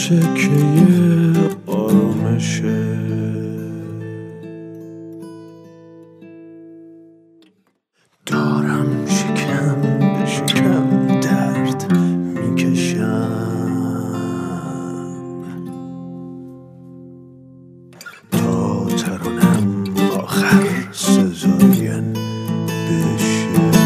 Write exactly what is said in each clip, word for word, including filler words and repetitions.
سکه آرامشه. دارم شکم به شکم درد میکشم تا ترانم آخر سزاین بشه.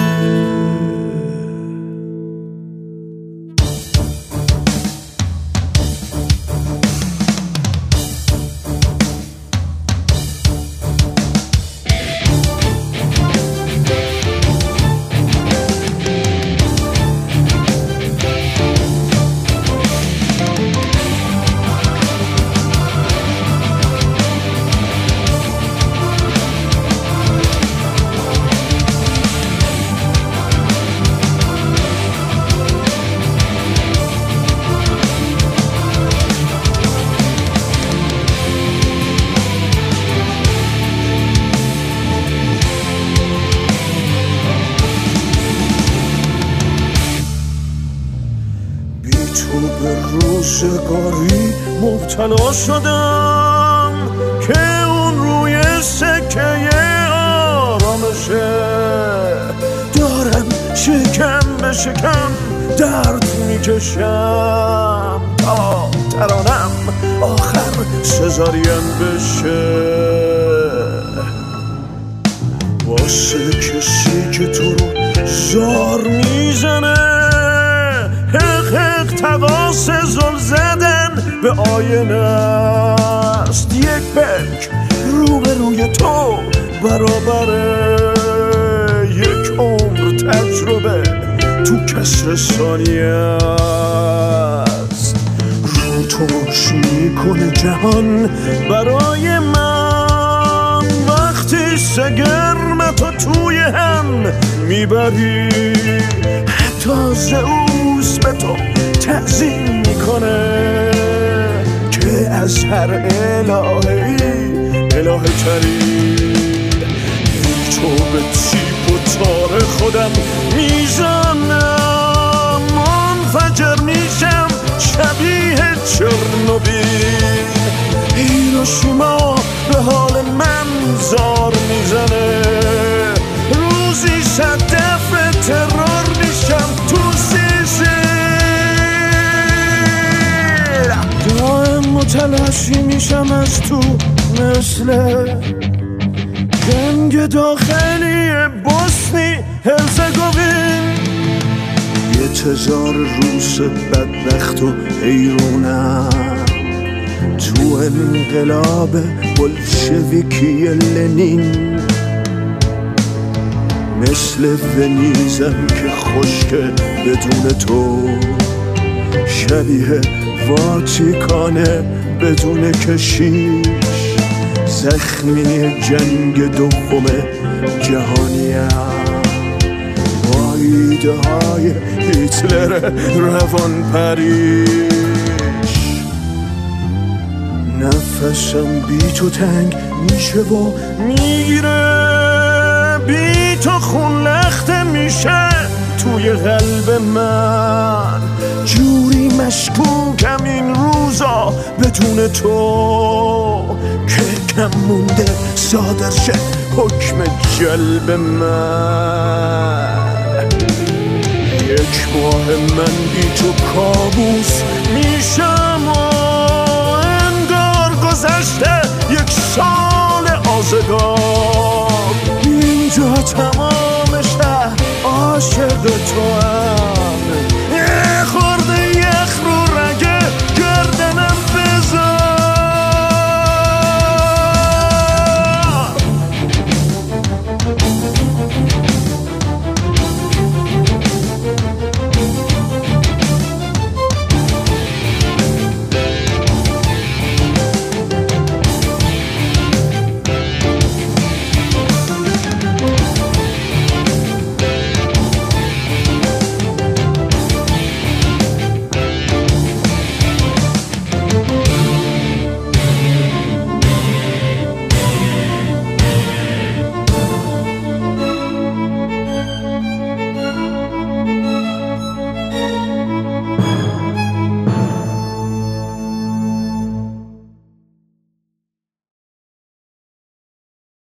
تو به روزگاری مبتلا شدم که اون روی سکه آرامشه. دارم شکم به شکم درد میکشم تا ترانم آخر سزارین بشه. واسه کسی که تو رو زار میزنه، حق حق تقاس زل زدن به آینه است. یک بلک رو به روی تو برابره یک عمر تجربه تو کسر ثانیه است. رو توش میکنه جهان برای من وقتی سگرم تو توی هم میبری. حتی زئوس به تو تعظیم میکنه که از هر الهه‌ای اله تری. تو به تیپ و تار خودم میزنم، منفجر میشم شبیه چرنوبیل. هیروشیما به حال من زار میزنه، روزی صد دفعه ترور میشم تو سیسیل. دائم متلاشی میشم از تو مثل جنگ داخلی بوسنی هرزگوین. یه تزار روس بدبخت و حیرونم تو انقلاب بلشویکی لنین. مثل ونیزم که خشکه بدون تو، شبیه واتیکانه بدون کشیش. زخمی جنگ دوم جهانیم با ایده های هیتلر روان پریش. نفسم بی تو تنگ میشه و میگیره، بی تو خون لخته میشه توی قلب من. جوری مشکوکم این روزا بدون تو که کم مونده صادر شه حکم جلب من. یک ماه من بی تو کابوس میشم و انگار گذشته یک سال آزگار. اینجا تمام شهر عاشق تو هم.